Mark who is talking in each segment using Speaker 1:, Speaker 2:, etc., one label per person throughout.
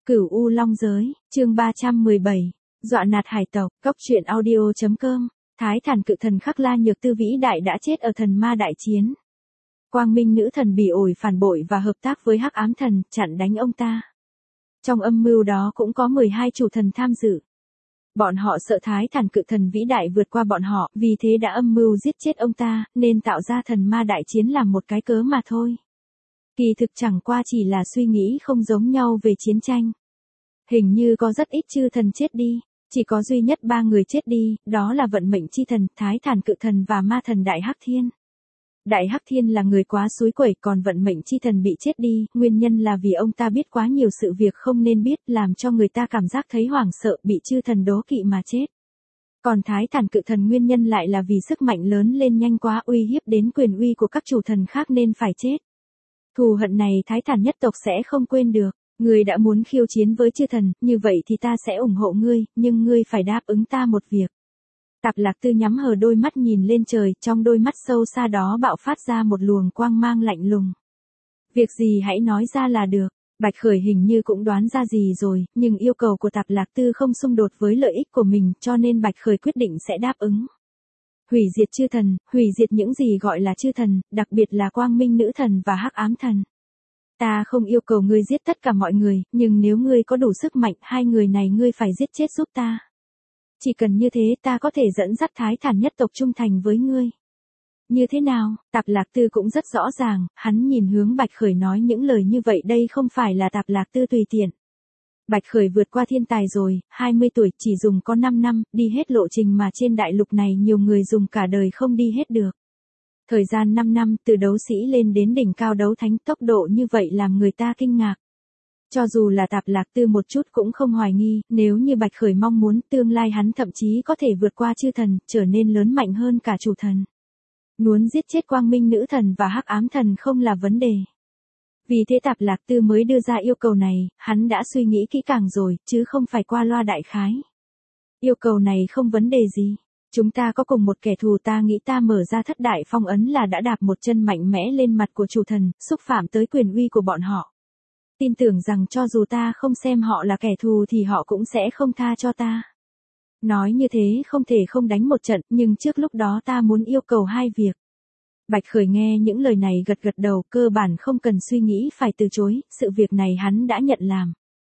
Speaker 1: Cửu U Long Giới, chương 317, dọa nạt hải tộc, cóc truyện audio.com, Thái Thản cự thần Khắc La Nhược Tư vĩ đại đã chết ở thần ma đại chiến. Quang Minh nữ thần bị ổi phản bội và hợp tác với Hắc Ám thần, chặn đánh ông ta. Trong âm mưu đó cũng có 12 chủ thần tham dự. Bọn họ sợ Thái Thản cự thần vĩ đại vượt qua bọn họ, vì thế đã âm mưu giết chết ông ta, nên tạo ra thần ma đại chiến làm một cái cớ mà thôi. Kỳ thực chẳng qua chỉ là suy nghĩ không giống nhau về chiến tranh. Hình như có rất ít chư thần chết đi, chỉ có duy nhất 3 người chết đi, đó là vận mệnh chi thần, Thái Thản cự thần và ma thần Đại Hắc Thiên. Đại Hắc Thiên là người quá xúi quẩy, còn vận mệnh chi thần bị chết đi, nguyên nhân là vì ông ta biết quá nhiều sự việc không nên biết, làm cho người ta cảm giác thấy hoảng sợ, bị chư thần đố kỵ mà chết. Còn Thái Thản cự thần nguyên nhân lại là vì sức mạnh lớn lên nhanh quá, uy hiếp đến quyền uy của các chủ thần khác nên phải chết. Thù hận này Thái Thản nhất tộc sẽ không quên được. Ngươi đã muốn khiêu chiến với chư thần, như vậy thì ta sẽ ủng hộ ngươi, nhưng ngươi phải đáp ứng ta một việc. Tạp Lạc Tư nhắm hờ đôi mắt nhìn lên trời, trong đôi mắt sâu xa đó bạo phát ra một luồng quang mang lạnh lùng. Việc gì hãy nói ra là được. Bạch Khởi hình như cũng đoán ra gì rồi, nhưng yêu cầu của Tạp Lạc Tư không xung đột với lợi ích của mình, cho nên Bạch Khởi quyết định sẽ đáp ứng. Hủy diệt chư thần, hủy diệt những gì gọi là chư thần, đặc biệt là Quang Minh nữ thần và Hắc Ám thần. Ta không yêu cầu ngươi giết tất cả mọi người, nhưng nếu ngươi có đủ sức mạnh, 2 người này ngươi phải giết chết giúp ta. Chỉ cần như thế ta có thể dẫn dắt Thái Thản nhất tộc trung thành với ngươi. Như thế nào? Tạp Lạc Tư cũng rất rõ ràng, hắn nhìn hướng Bạch Khởi nói những lời như vậy, đây không phải là Tạp Lạc Tư tùy tiện. Bạch Khởi vượt qua thiên tài rồi, 20 tuổi, chỉ dùng có 5 năm, đi hết lộ trình mà trên đại lục này nhiều người dùng cả đời không đi hết được. Thời gian 5 năm, từ đấu sĩ lên đến đỉnh cao đấu thánh, tốc độ như vậy làm người ta kinh ngạc. Cho dù là Tạp Lạc Tư một chút cũng không hoài nghi, nếu như Bạch Khởi mong muốn, tương lai hắn thậm chí có thể vượt qua chư thần, trở nên lớn mạnh hơn cả chủ thần. Muốn giết chết Quang Minh nữ thần và Hắc Ám thần không là vấn đề. Vì thế Tạp Lạc Tư mới đưa ra yêu cầu này, hắn đã suy nghĩ kỹ càng rồi, chứ không phải qua loa đại khái. Yêu cầu này không vấn đề gì. Chúng ta có cùng một kẻ thù, ta nghĩ ta mở ra thất đại phong ấn là đã đạp một chân mạnh mẽ lên mặt của chủ thần, xúc phạm tới quyền uy của bọn họ. Tin tưởng rằng cho dù ta không xem họ là kẻ thù thì họ cũng sẽ không tha cho ta. Nói như thế không thể không đánh một trận, nhưng trước lúc đó ta muốn yêu cầu 2 việc. Bạch Khởi nghe những lời này gật gật đầu, cơ bản không cần suy nghĩ phải từ chối, sự việc này hắn đã nhận làm.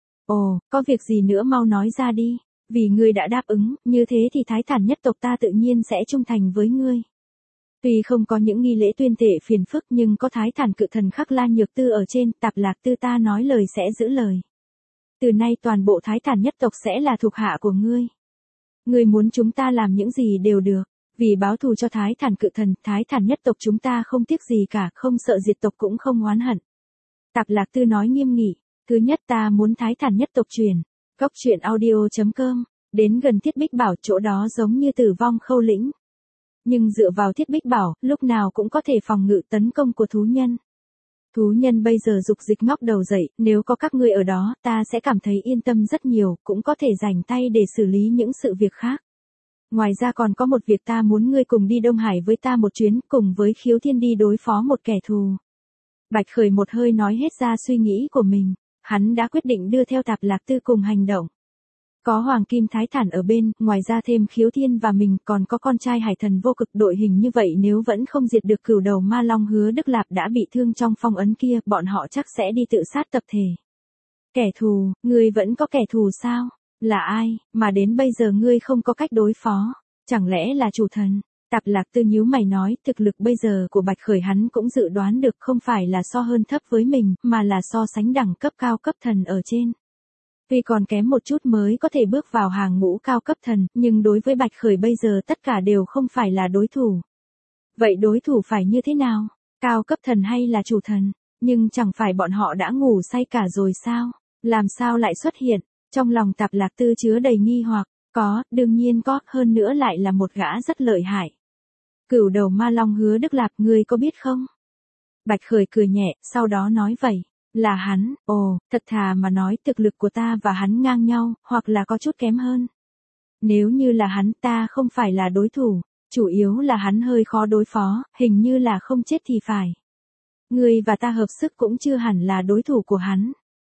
Speaker 1: Ồ, có việc gì nữa mau nói ra đi. Vì ngươi đã đáp ứng, như thế thì Thái Thản nhất tộc ta tự nhiên sẽ trung thành với ngươi. Tuy không có những nghi lễ tuyên thệ phiền phức nhưng có Thái Thản cự thần Khắc La Nhược Tư ở trên, Tạp Lạc Tư ta nói lời sẽ giữ lời. Từ nay toàn bộ Thái Thản nhất tộc sẽ là thuộc hạ của ngươi. Ngươi muốn chúng ta làm những gì đều được, vì báo thù cho Thái Thản cự thần, Thái Thản nhất tộc chúng ta không tiếc gì cả, không sợ diệt tộc cũng không oán hận. Tạp Lạc Tư nói nghiêm nghị, thứ nhất ta muốn Thái Thản nhất tộc truyền. Cóc truyện audio.com, đến gần Thiết Bích Bảo, chỗ đó giống như Tử Vong Khâu Lĩnh. Nhưng dựa vào Thiết Bích Bảo, lúc nào cũng có thể phòng ngự tấn công của thú nhân. Thú nhân bây giờ dục dịch ngóc đầu dậy, nếu có các ngươi ở đó, ta sẽ cảm thấy yên tâm rất nhiều, cũng có thể rảnh tay để xử lý những sự việc khác. Ngoài ra còn có một việc, ta muốn ngươi cùng đi Đông Hải với ta một chuyến, cùng với Khiếu Thiên đi đối phó một kẻ thù. Bạch Khởi một hơi nói hết ra suy nghĩ của mình. Hắn đã quyết định đưa theo Tạp Lạc Tư cùng hành động. Có Hoàng Kim Thái Thản ở bên, ngoài ra thêm Khiếu Thiên và mình, còn có con trai Hải Thần Vô Cực. Đội hình như vậy nếu vẫn không diệt được cửu đầu ma long Hứa Đức Lạp đã bị thương trong phong ấn kia, bọn họ chắc sẽ đi tự sát tập thể. Kẻ thù, ngươi vẫn có kẻ thù sao? Là ai, mà đến bây giờ ngươi không có cách đối phó? Chẳng lẽ là chủ thần? Tạp Lạc Tư nhíu mày nói, thực lực bây giờ của Bạch Khởi hắn cũng dự đoán được, không phải là so hơn thấp với mình, mà là so sánh đẳng cấp cao cấp thần ở trên. Tuy còn kém một chút mới có thể bước vào hàng ngũ cao cấp thần, nhưng đối với Bạch Khởi bây giờ tất cả đều không phải là đối thủ. Vậy đối thủ phải như thế nào? Cao cấp thần hay là chủ thần? Nhưng chẳng phải bọn họ đã ngủ say cả rồi sao? Làm sao lại xuất hiện? Trong lòng Tạp Lạc Tư chứa đầy nghi hoặc. Có, đương nhiên có, hơn nữa lại là một gã rất lợi hại. Cửu đầu ma long Hứa Đức Lạp, ngươi có biết không? Bạch Khởi cười nhẹ, sau đó nói vậy. Là hắn, ồ, thật thà mà nói thực lực của ta và hắn ngang nhau, hoặc là có chút kém hơn. Nếu như là hắn ta không phải là đối thủ, chủ yếu là hắn hơi khó đối phó, hình như là không chết thì phải. Ngươi và ta hợp sức cũng chưa hẳn là đối thủ của hắn.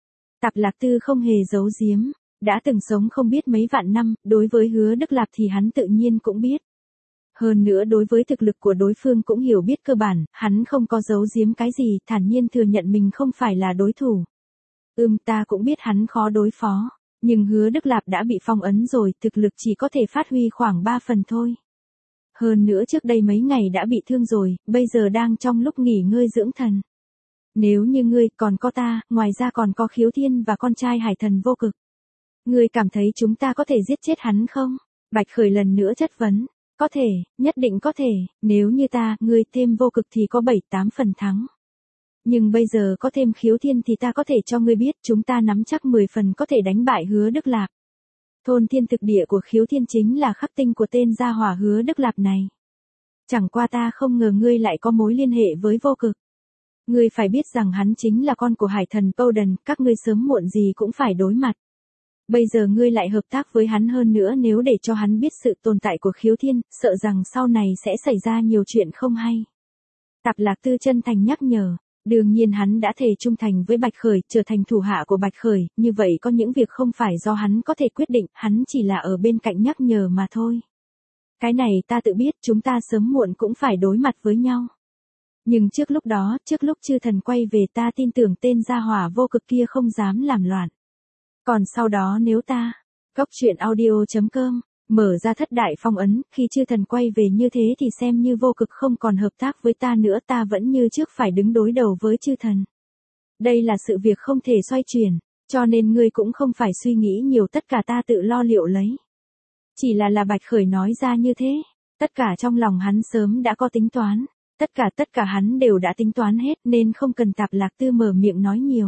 Speaker 1: Tạp Lạc Tư không hề giấu giếm, đã từng sống không biết mấy vạn năm, đối với Hứa Đức Lạp thì hắn tự nhiên cũng biết. Hơn nữa đối với thực lực của đối phương cũng hiểu biết cơ bản, hắn không có giấu giếm cái gì, thản nhiên thừa nhận mình không phải là đối thủ. Ta cũng biết hắn khó đối phó, nhưng Hứa Đức Lạp đã bị phong ấn rồi, thực lực chỉ có thể phát huy khoảng 3 phần thôi. Hơn nữa trước đây mấy ngày đã bị thương rồi, bây giờ đang trong lúc nghỉ ngơi dưỡng thần. Nếu như ngươi còn có ta, ngoài ra còn có Khiếu Thiên và con trai Hải Thần Vô Cực. Ngươi cảm thấy chúng ta có thể giết chết hắn không? Bạch Khởi lần nữa chất vấn. Có thể, nhất định có thể, nếu như ta, ngươi thêm Vô Cực thì có 7-8 phần thắng. Nhưng bây giờ có thêm Khiếu Thiên thì ta có thể cho ngươi biết chúng ta nắm chắc 10 phần có thể đánh bại Hứa Đức Lạp. Thôn thiên thực địa của Khiếu Thiên chính là khắc tinh của tên gia hỏa Hứa Đức Lạp này. Chẳng qua ta không ngờ ngươi lại có mối liên hệ với Vô Cực. Ngươi phải biết rằng hắn chính là con của Hải Thần Powden, các ngươi sớm muộn gì cũng phải đối mặt. Bây giờ ngươi lại hợp tác với hắn hơn nữa, nếu để cho hắn biết sự tồn tại của Khiếu Thiên, sợ rằng sau này sẽ xảy ra nhiều chuyện không hay. Tạp Lạc Tư chân thành nhắc nhở, đương nhiên hắn đã thề trung thành với Bạch Khởi, trở thành thủ hạ của Bạch Khởi, như vậy có những việc không phải do hắn có thể quyết định, hắn chỉ là ở bên cạnh nhắc nhở mà thôi. Cái này ta tự biết, chúng ta sớm muộn cũng phải đối mặt với nhau. Nhưng trước lúc đó, trước lúc chư thần quay về, ta tin tưởng tên gia hỏa Vô Cực kia không dám làm loạn. Còn sau đó nếu ta, Góc Truyện Audio.com, mở ra thất đại phong ấn, khi chư thần quay về như thế thì xem như Vô Cực không còn hợp tác với ta nữa, ta vẫn như trước phải đứng đối đầu với chư thần. Đây là sự việc không thể xoay chuyển, cho nên ngươi cũng không phải suy nghĩ nhiều, tất cả ta tự lo liệu lấy. Chỉ là Bạch Khởi nói ra như thế, tất cả trong lòng hắn sớm đã có tính toán, tất cả hắn đều đã tính toán hết nên không cần Tạp Lạc Tư mở miệng nói nhiều.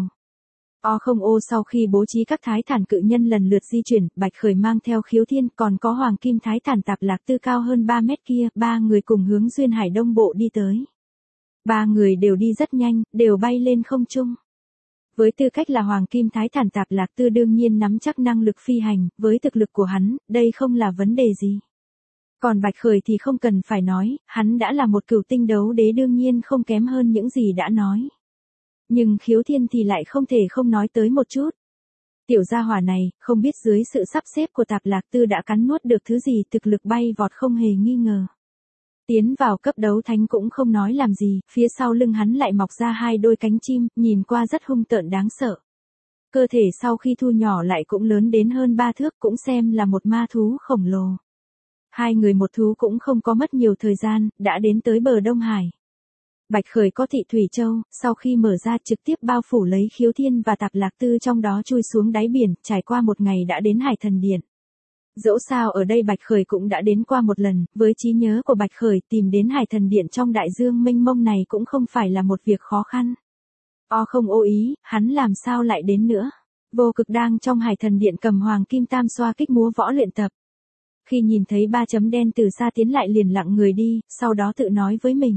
Speaker 1: Sau khi bố trí các thái thản cự nhân lần lượt di chuyển, Bạch Khởi mang theo Khiếu Thiên, còn có Hoàng Kim Thái Thản Tạp Lạc Tư cao hơn 3 mét kia, 3 người cùng hướng Duyên Hải Đông Bộ đi tới. 3 người đều đi rất nhanh, đều bay lên không trung. Với tư cách là Hoàng Kim Thái Thản Tạp Lạc Tư đương nhiên nắm chắc năng lực phi hành, với thực lực của hắn, đây không là vấn đề gì. Còn Bạch Khởi thì không cần phải nói, hắn đã là một cửu tinh đấu đế, đương nhiên không kém hơn những gì đã nói. Nhưng Khiếu Thiên thì lại không thể không nói tới một chút. Tiểu gia hỏa này, không biết dưới sự sắp xếp của Tạp Lạc Tư đã cắn nuốt được thứ gì, thực lực bay vọt không hề nghi ngờ. Tiến vào cấp đấu thánh cũng không nói làm gì, phía sau lưng hắn lại mọc ra 2 đôi cánh chim, nhìn qua rất hung tợn đáng sợ. Cơ thể sau khi thu nhỏ lại cũng lớn đến hơn 3 thước, cũng xem là một ma thú khổng lồ. 2 người một thú cũng không có mất nhiều thời gian, đã đến tới bờ Đông Hải. Bạch Khởi có Thị Thủy Châu, sau khi mở ra trực tiếp bao phủ lấy Khiếu Thiên và Tạp Lạc Tư, trong đó chui xuống đáy biển, trải qua một ngày đã đến Hải Thần Điện. Dẫu sao ở đây Bạch Khởi cũng đã đến qua một lần, với trí nhớ của Bạch Khởi tìm đến Hải Thần Điện trong đại dương mênh mông này cũng không phải là một việc khó khăn. Không ô ý, hắn làm sao lại đến nữa. Vô Cực đang trong Hải Thần Điện cầm Hoàng Kim Tam Xoa Kích múa võ luyện tập. Khi nhìn thấy 3 chấm đen từ xa tiến lại liền lặng người đi, sau đó tự nói với mình.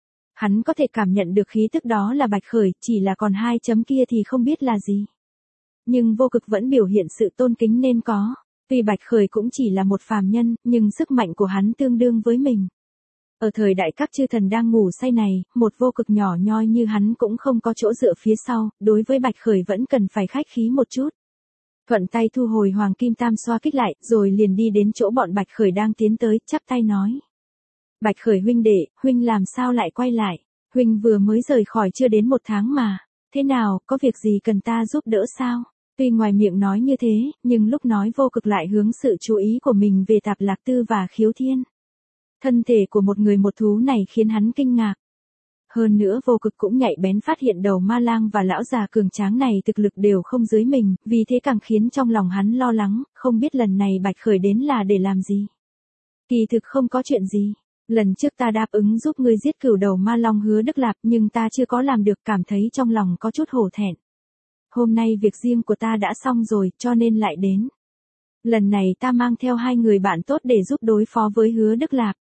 Speaker 1: Hắn có thể cảm nhận được khí tức đó là Bạch Khởi, chỉ là còn 2 chấm kia thì không biết là gì. Nhưng Vô Cực vẫn biểu hiện sự tôn kính nên có. Tuy Bạch Khởi cũng chỉ là một phàm nhân, nhưng sức mạnh của hắn tương đương với mình. Ở thời đại các chư thần đang ngủ say này, một Vô Cực nhỏ nhoi như hắn cũng không có chỗ dựa phía sau, đối với Bạch Khởi vẫn cần phải khách khí một chút. Thuận tay thu hồi Hoàng Kim Tam Xoa Kích lại, rồi liền đi đến chỗ bọn Bạch Khởi đang tiến tới, chắp tay nói. Bạch Khởi huynh đệ, huynh làm sao lại quay lại? Huynh vừa mới rời khỏi chưa đến 1 tháng mà. Thế nào, có việc gì cần ta giúp đỡ sao? Tuy ngoài miệng nói như thế, nhưng lúc nói Vô Cực lại hướng sự chú ý của mình về Tạp Lạc Tư và Khiếu Thiên. Thân thể của một người một thú này khiến hắn kinh ngạc. Hơn nữa Vô Cực cũng nhạy bén phát hiện đầu ma lang và lão già cường tráng này thực lực đều không dưới mình, vì thế càng khiến trong lòng hắn lo lắng, không biết lần này Bạch Khởi đến là để làm gì. Kỳ thực không có chuyện gì. Lần trước ta đáp ứng giúp ngươi giết cửu đầu ma long Hứa Đức Lạp, nhưng ta chưa có làm được, cảm thấy trong lòng có chút hổ thẹn. Hôm nay việc riêng của ta đã xong rồi, cho nên lại đến. Lần này ta mang theo 2 người bạn tốt để giúp đối phó với Hứa Đức Lạp.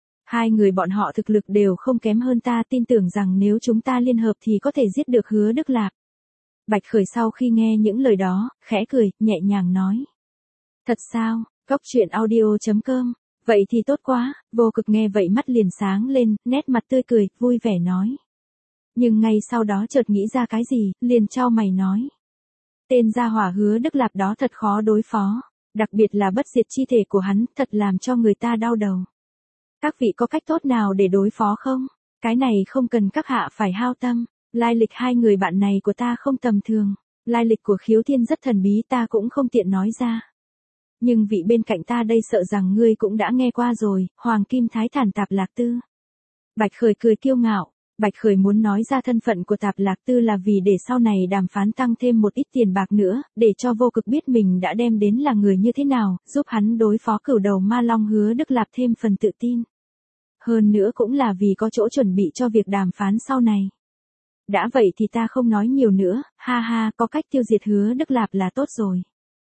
Speaker 1: 2 người bọn họ thực lực đều không kém hơn ta, tin tưởng rằng nếu chúng ta liên hợp thì có thể giết được Hứa Đức Lạp. Bạch Khởi sau khi nghe những lời đó, khẽ cười, nhẹ nhàng nói. Thật sao? Góc Truyện Audio.com. Vậy thì tốt quá. Vô Cực nghe vậy mắt liền sáng lên, nét mặt tươi cười, vui vẻ nói. Nhưng ngay sau đó chợt nghĩ ra cái gì, liền chau mày nói. Tên gia hỏa Hứa Đức Lạp đó thật khó đối phó, đặc biệt là bất diệt chi thể của hắn, thật làm cho người ta đau đầu. Các vị có cách tốt nào để đối phó không? Cái này không cần các hạ phải hao tâm, lai lịch hai người bạn này của ta không tầm thường, lai lịch của Khiếu Thiên rất thần bí ta cũng không tiện nói ra. Nhưng vị bên cạnh ta đây sợ rằng ngươi cũng đã nghe qua rồi, Hoàng Kim Thái Thản Tạp Lạc Tư. Bạch Khởi cười kiêu ngạo, Bạch Khởi muốn nói ra thân phận của Tạp Lạc Tư là vì để sau này đàm phán tăng thêm một ít tiền bạc nữa, để cho Vô Cực biết mình đã đem đến là người như thế nào, giúp hắn đối phó cửu đầu ma long Hứa Đức Lạp thêm phần tự tin. Hơn nữa cũng là vì có chỗ chuẩn bị cho việc đàm phán sau này. Đã vậy thì ta không nói nhiều nữa, ha ha, có cách tiêu diệt Hứa Đức Lạp là tốt rồi.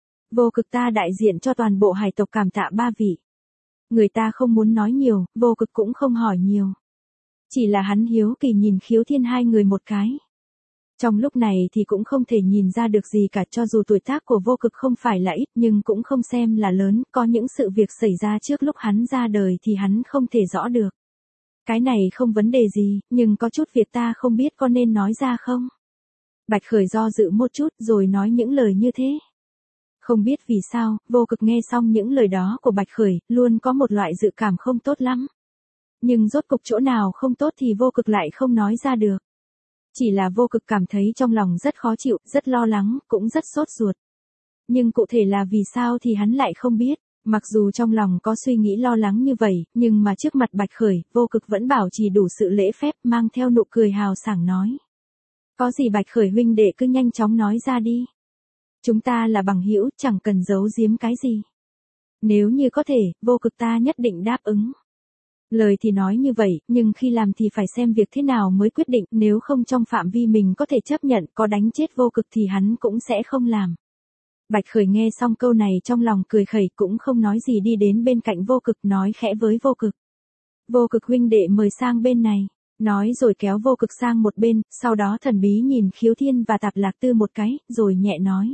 Speaker 1: Vô Cực ta đại diện cho toàn bộ hải tộc cảm tạ ba vị. Người ta không muốn nói nhiều, Vô Cực cũng không hỏi nhiều. Chỉ là hắn hiếu kỳ nhìn Khiếu Thiên hai người một cái. Trong lúc này thì cũng không thể nhìn ra được gì cả, cho dù tuổi tác của Vô Cực không phải là ít nhưng cũng không xem là lớn, có những sự việc xảy ra trước lúc hắn ra đời thì hắn không thể rõ được. Cái này không vấn đề gì, nhưng có chút việc ta không biết có nên nói ra không? Bạch Khởi do dự một chút rồi nói những lời như thế. Không biết vì sao, Vô Cực nghe xong những lời đó của Bạch Khởi, luôn có một loại dự cảm không tốt lắm. Nhưng rốt cục chỗ nào không tốt thì Vô Cực lại không nói ra được. Chỉ là Vô Cực cảm thấy trong lòng rất khó chịu, rất lo lắng, cũng rất sốt ruột. Nhưng cụ thể là vì sao thì hắn lại không biết. Mặc dù trong lòng có suy nghĩ lo lắng như vậy, nhưng mà trước mặt Bạch Khởi, Vô Cực vẫn bảo trì đủ sự lễ phép, mang theo nụ cười hào sảng nói. Có gì Bạch Khởi huynh đệ cứ nhanh chóng nói ra đi. Chúng ta là bằng hữu, chẳng cần giấu giếm cái gì. Nếu như có thể, Vô Cực ta nhất định đáp ứng. Lời thì nói như vậy, nhưng khi làm thì phải xem việc thế nào mới quyết định, nếu không trong phạm vi mình có thể chấp nhận, có đánh chết Vô Cực thì hắn cũng sẽ không làm. Bạch Khởi nghe xong câu này trong lòng cười khẩy cũng không nói gì đi đến bên cạnh Vô Cực nói khẽ với Vô Cực. Vô Cực huynh đệ mời sang bên này, nói rồi kéo Vô Cực sang một bên, sau đó thần bí nhìn Khiếu Thiên và Tạp Lạc Tư một cái, rồi nhẹ nói.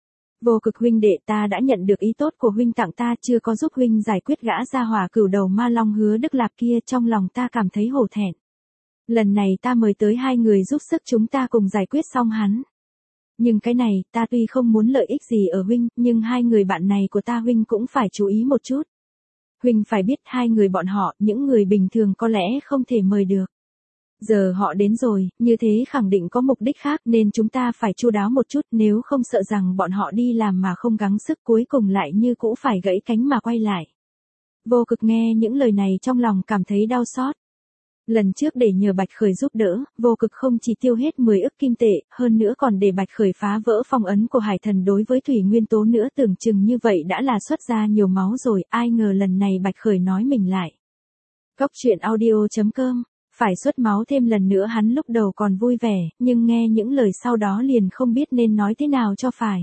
Speaker 1: Vô Cực huynh đệ ta đã nhận được ý tốt của huynh tặng ta chưa có giúp huynh giải quyết gã gia hỏa cửu đầu ma long Hứa Đức Lạp kia trong lòng ta cảm thấy hổ thẹn. Lần này ta mời tới hai người giúp sức chúng ta cùng giải quyết xong hắn. Nhưng cái này ta tuy không muốn lợi ích gì ở huynh nhưng hai người bạn này của ta huynh cũng phải chú ý một chút. Huynh phải biết hai người bọn họ những người bình thường có lẽ không thể mời được. Giờ họ đến rồi, như thế khẳng định có mục đích khác nên chúng ta phải chu đáo một chút nếu không sợ rằng bọn họ đi làm mà không gắng sức cuối cùng lại như cũ phải gãy cánh mà quay lại. Vô Cực nghe những lời này trong lòng cảm thấy đau xót. Lần trước để nhờ Bạch Khởi giúp đỡ, Vô Cực không chỉ tiêu hết 10 ức kim tệ, hơn nữa còn để Bạch Khởi phá vỡ phong ấn của Hải Thần đối với thủy nguyên tố nữa, tưởng chừng như vậy đã là xuất ra nhiều máu rồi, ai ngờ lần này Bạch Khởi nói mình lại. Cốc truyện audio.com phải xuất máu thêm lần nữa hắn lúc đầu còn vui vẻ, nhưng nghe những lời sau đó liền không biết nên nói thế nào cho phải.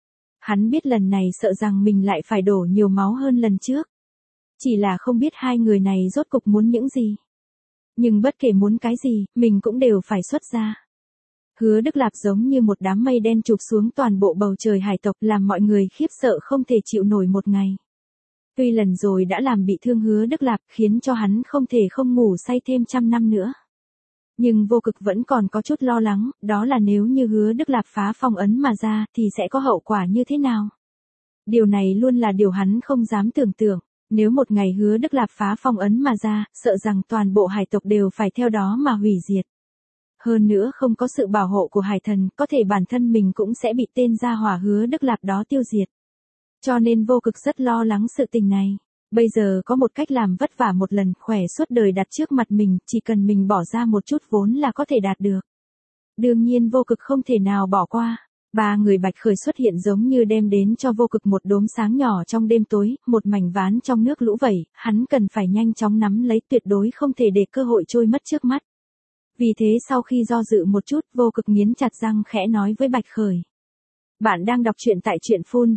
Speaker 1: Hắn biết lần này sợ rằng mình lại phải đổ nhiều máu hơn lần trước. Chỉ là không biết hai người này rốt cục muốn những gì. Nhưng bất kể muốn cái gì, mình cũng đều phải xuất ra. Hứa Đức Lạp giống như một đám mây đen chụp xuống toàn bộ bầu trời hải tộc làm mọi người khiếp sợ không thể chịu nổi một ngày. Tuy lần rồi đã làm bị thương Hứa Đức Lạp khiến cho hắn không thể không ngủ say thêm 100 năm nữa. Nhưng Vô Cực vẫn còn có chút lo lắng, đó là nếu như Hứa Đức Lạp phá phong ấn mà ra thì sẽ có hậu quả như thế nào. Điều này luôn là điều hắn không dám tưởng tượng. Nếu một ngày Hứa Đức Lạp phá phong ấn mà ra, sợ rằng toàn bộ hải tộc đều phải theo đó mà hủy diệt. Hơn nữa không có sự bảo hộ của Hải Thần, có thể bản thân mình cũng sẽ bị tên gia hỏa Hứa Đức Lạp đó tiêu diệt. Cho nên Vô Cực rất lo lắng sự tình này. Bây giờ có một cách làm vất vả một lần, khỏe suốt đời đặt trước mặt mình, chỉ cần mình bỏ ra một chút vốn là có thể đạt được. Đương nhiên Vô Cực không thể nào bỏ qua. Ba người Bạch Khởi xuất hiện giống như đem đến cho Vô Cực một đốm sáng nhỏ trong đêm tối, một mảnh ván trong nước lũ vẩy, hắn cần phải nhanh chóng nắm lấy, tuyệt đối không thể để cơ hội trôi mất trước mắt. Vì thế sau khi do dự một chút, Vô Cực nghiến chặt răng khẽ nói với Bạch Khởi. Bạn đang đọc truyện tại truyện full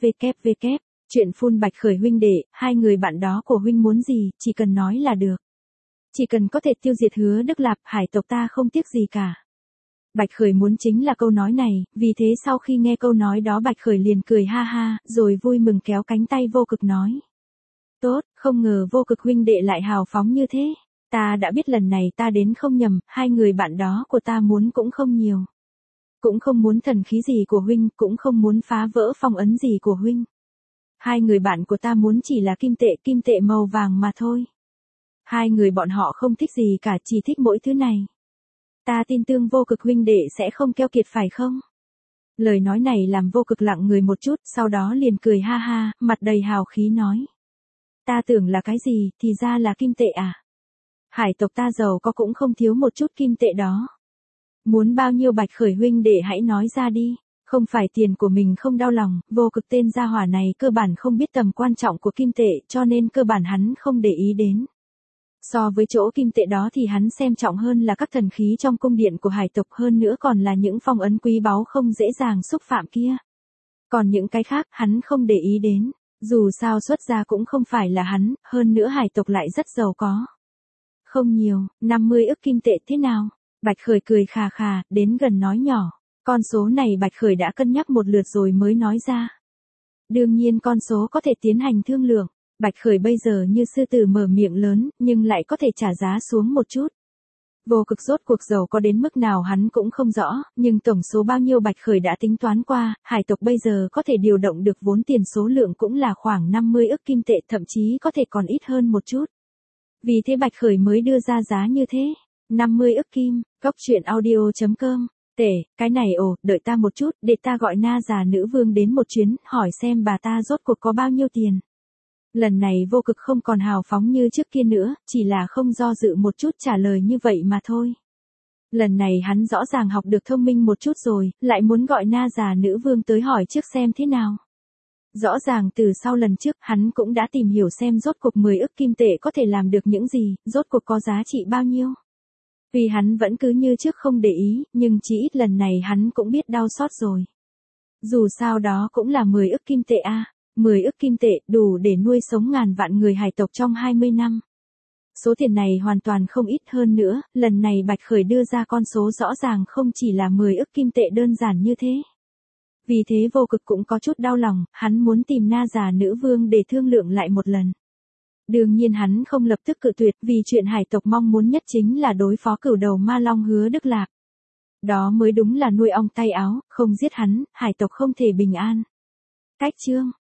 Speaker 1: www. Truyện full Bạch Khởi huynh đệ, hai người bạn đó của huynh muốn gì, chỉ cần nói là được. Chỉ cần có thể tiêu diệt Hứa Đức Lạp, hải tộc ta không tiếc gì cả. Bạch Khởi muốn chính là câu nói này, vì thế sau khi nghe câu nói đó Bạch Khởi liền cười ha ha, rồi vui mừng kéo cánh tay Vô Cực nói. Tốt, không ngờ Vô Cực huynh đệ lại hào phóng như thế. Ta đã biết lần này ta đến không nhầm, hai người bạn đó của ta muốn cũng không nhiều. Cũng không muốn thần khí gì của huynh, cũng không muốn phá vỡ phong ấn gì của huynh. Hai người bạn của ta muốn chỉ là kim tệ màu vàng mà thôi. Hai người bọn họ không thích gì cả, chỉ thích mỗi thứ này. Ta tin tưởng Vô Cực huynh đệ sẽ không keo kiệt phải không? Lời nói này làm Vô Cực lặng người một chút, sau đó liền cười ha ha, mặt đầy hào khí nói. Ta tưởng là cái gì, thì ra là kim tệ à? Hải tộc ta giàu có cũng không thiếu một chút kim tệ đó. Muốn bao nhiêu Bạch Khởi huynh đệ hãy nói ra đi. Không phải tiền của mình không đau lòng, Vô Cực tên gia hỏa này cơ bản không biết tầm quan trọng của kim tệ, cho nên cơ bản hắn không để ý đến. So với chỗ kim tệ đó thì hắn xem trọng hơn là các thần khí trong cung điện của hải tộc, hơn nữa còn là những phong ấn quý báu không dễ dàng xúc phạm kia. Còn những cái khác hắn không để ý đến, dù sao xuất gia cũng không phải là hắn, hơn nữa hải tộc lại rất giàu có. Không nhiều, 50 ức kim tệ thế nào? Bạch Khởi cười khà khà, đến gần nói nhỏ. Con số này Bạch Khởi đã cân nhắc một lượt rồi mới nói ra. Đương nhiên con số có thể tiến hành thương lượng. Bạch Khởi bây giờ như sư tử mở miệng lớn, nhưng lại có thể trả giá xuống một chút. Vô Cực rốt cuộc giàu có đến mức nào hắn cũng không rõ, nhưng tổng số bao nhiêu Bạch Khởi đã tính toán qua, hải tộc bây giờ có thể điều động được vốn tiền số lượng cũng là khoảng 50 ức kim tệ, thậm chí có thể còn ít hơn một chút. Vì thế Bạch Khởi mới đưa ra giá như thế. 50 ức kim, Goctruyện.audio.com. Cái này đợi ta một chút, để ta gọi Na già nữ vương đến một chuyến, hỏi xem bà ta rốt cuộc có bao nhiêu tiền. Lần này Vô Cực không còn hào phóng như trước kia nữa, chỉ là không do dự một chút trả lời như vậy mà thôi. Lần này hắn rõ ràng học được thông minh một chút rồi, lại muốn gọi Na già nữ vương tới hỏi trước xem thế nào. Rõ ràng từ sau lần trước hắn cũng đã tìm hiểu xem rốt cuộc 10 ức kim tệ có thể làm được những gì, rốt cuộc có giá trị bao nhiêu. Vì hắn vẫn cứ như trước không để ý, nhưng chỉ ít lần này hắn cũng biết đau xót rồi. Dù sao đó cũng là 10 ức kim tệ a, 10 ức kim tệ đủ để nuôi sống ngàn vạn người hải tộc trong 20 năm. Số tiền này hoàn toàn không ít, hơn nữa, lần này Bạch Khởi đưa ra con số rõ ràng không chỉ là 10 ức kim tệ đơn giản như thế. Vì thế Vô Cực cũng có chút đau lòng, hắn muốn tìm Na già nữ vương để thương lượng lại một lần. Đương nhiên hắn không lập tức cự tuyệt, vì chuyện hải tộc mong muốn nhất chính là đối phó cửu đầu ma long Hứa Đức Lạc. Đó mới đúng là nuôi ong tay áo, không giết hắn, hải tộc không thể bình an. Cách chương